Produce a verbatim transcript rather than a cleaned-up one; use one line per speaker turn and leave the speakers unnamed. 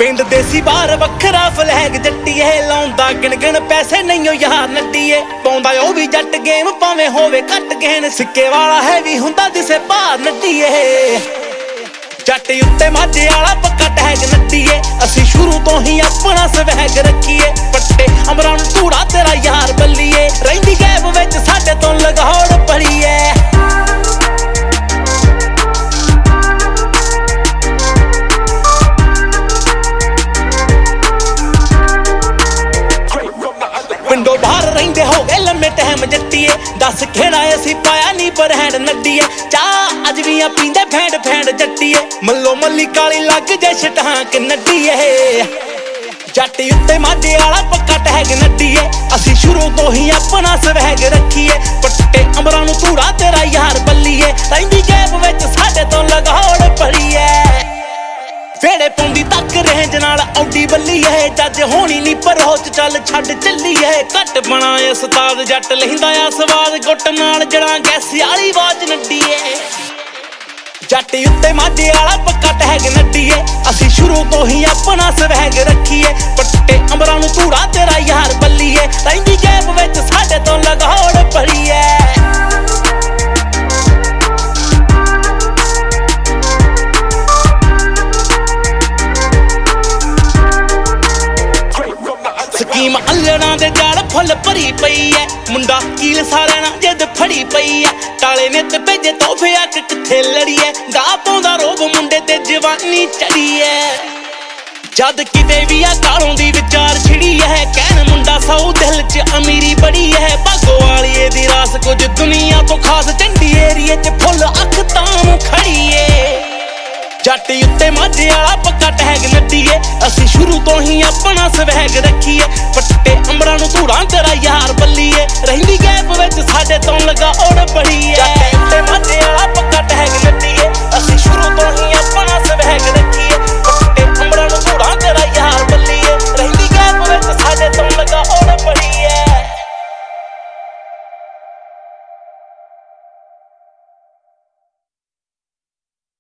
ਪਿੰਡ ਦੇਸੀ ਬਾਰ ਵੱਖਰਾ ਫਲੈਗ ਜੱਟੀਏ ਲਾਉਂਦਾ ਗਿਣ ਗਿਣ ਪੈਸੇ ਨਹੀਂਓ ਯਾਰ ਨੱਟੀਏ ਪਾਉਂਦਾ ਉਹ ਵੀ ਜੱਟ ਗੇਮ ਭਾਵੇਂ ਹੋਵੇ ਘੱਟ ਗਹਿਣ ਸਿੱਕੇ ਵਾਲਾ ਹੈ ਵੀ ਹੁੰਦਾ ਦਿਸੇ ਭਾਰ ਨੱਟੀਏ ਜੱਟ ਉੱਤੇ ਮਾਝੇ ਵਾਲਾ ਪੱਕਾ ਟੈਗ ਨੱਟੀਏ ਅਸੀਂ ਸ਼ੁਰੂ ਤੋਂ ਹੀ ਆਪਣਾ ਸਵੈਗ ਰੱਖੀਏ ਪੱਟੇ ਅਮਰਾਂ ਨੂੰ ਧੂੜਾ ਤੇਰਾ ਯਾਰ ਬੱਲੀਏ ਰਹਿੰਦੀ ਗੈਬ ਵਿੱਚ ਸਾਡੇ ਤੋਂ ਲਗਾਉੜ ਪੜੀਏ ਪਿੰਡੋਂ ਬਾਹਰ ਰਹਿੰਦੇ ਹੋ ਗਏ ਲੰਮੇ ਟਾਈਮ ਜੱਟੀਏ ਦੱਸ ਕਿਹੜਾ ਅਸੀਂ ਪਾਇਆ ਨੀ ਬਰਹੈਂਡ ਨੱਡੀਏ ਚਾਹ ਅੱਜ ਵੀ ਆ ਪੀਂਦੇ ਫੈਂਡ ਫੈਂਡ ਜੱਟੀਏ ਮੱਲੋ ਮੱਲੀ ਕਾਲੀ ਲੱਗ ਜੇ ਛਟਾਂਕ ਨੱਡੀਏ ਜੱਟ ਉੱਤੇ ਮਾਝੇ ਵਾਲਾ ਪੱਕਾ ਟੈਗ ਨੱਡੀਏ ਅਸੀਂ ਸ਼ੁਰੂ ਤੋਂ ਹੀ ਆਪਣਾ ਸਵੈਗ ਰੱਖੀਏ ਪੱਟੇ ਅਮਰਾਂ ਨੂੰ ਧੂੜਾ ਤੇਰਾ ਯਾਰ ਬੱਲੀਏ ਰਹਿੰਦੀ ਜੇਬ ਵਿੱਚ ਸਾਡੇ ਤੋਂ ਲਗਾਉੜ ਪੜੀਏ ਵੇੜੇ ਪਾਉਂਦੀ ਤੱਕ ਰੇਂਜ ਨਾਲ ਔਡੀ ਬੱਲੀ ਐ ਜੱਜ ਹੋਣੀ ਨੀ ਪਰ ਹੋਚ ਚੱਲ ਛੱਡ ਚੱਲੀ ਐ ਘੱਟ ਬਣਾ ਉਸਤਾਦ ਜੱਟ ਲੈਂਦਾ ਆ ਸਵਾਦ ਗੁੱਟ ਨਾਲ ਜੜਾਂ ਗੈਸ ਵਾਲੀ ਆਵਾਜ਼ ਨੱਡੀਏ ਜੱਟ ਉੱਤੇ ਮਾਝੇ ਵਾਲਾ ਪੱਕਾ ਟੈਗ ਨੱਡੀਏ ਅਸੀਂ ਸ਼ੁਰੂ ਤੋਂ ਹੀ ਆਪਣਾ ਸਵੈਗ ਰੱਖੀਏ ਪੱਟੇ ਅਮਰਾਂ ਨੂੰ ਧੂੜਾ ਤੇਰਾ ਯਾਰ ਬੱਲੀਏ ਰਹਿੰਦੀ ਜੇਬ ਵਿੱਚ ਸਾਡੇ ਤੋਂ ਲਗਾਉੜ ਪੜੀਏ ਸਕੀਮ ਅੱਲੜਾਂ ਦੇ ਜਾਲ ਫੁੱਲ ਭਰੀ ਪਈ ਐ ਮੁੰਡਾ ਕੀਲ ਸਾਰਿਆਂ ਨਾਲ ਜਿੱਦ ਫੜੀ ਪਈ ਐ ਕਾਲੇ ਨਿੱਤ ਭੇਜੇ ਤੋਹਫੇ ਅੱਕ ਕਿੱਥੇ ਲੜੀਏ ਗਾ ਪਾਉਂਦਾ ਰੋਬ ਮੁੰਡੇ ਤੇ ਜਵਾਨੀ ਚੜੀ ਐ ਜਦ ਕਿਤੇ ਵੀ ਆ ਕਾਲੋਂ ਦੀ ਵਿਚਾਰ ਛਿੜੀ ਐ ਕਹਿਣ ਮੁੰਡਾ ਸੌ ਦਿਲ ਚ ਅਮੀਰੀ ਬੜੀ ਐ ਭਾਗੋ ਵਾਲੀਏ ਦੀ ਰਾਸ ਕੁਝ ਦੁਨੀਆ ਤੋਂ ਖਾਸ ਚੰਡੀ ਏਰੀਏ ਚ ਫੁੱਲ ਅੱਖ ਤਾਂ ਨੂੰ ਖੜੀ ਏ ਜੱਟ ਉੱਤੇ ਮਾਝੇ ਵਾਲਾ ਪੱਕਾ ਟੈਗ ਨੱਡੀਏ ਅਸੀਂ ਸ਼ੁਰੂ ਤੋਂ ਹੀ ਆਪਣਾ ਸਵੈਗ ਰੱਖੀਏ ਪੱਟੇ ਅਮਰਾਂ ਨੂੰ ਧੂੜਾਂ ਤੇਰਾ ਯਾਰ ਬੱਲੀਏ ਰਹਿੰਦੀ ਗੈਪ ਵਿੱਚ ਸਾਡੇ ਤੋਂ ਲਗਾਉੜ ਬੜੀ ਐ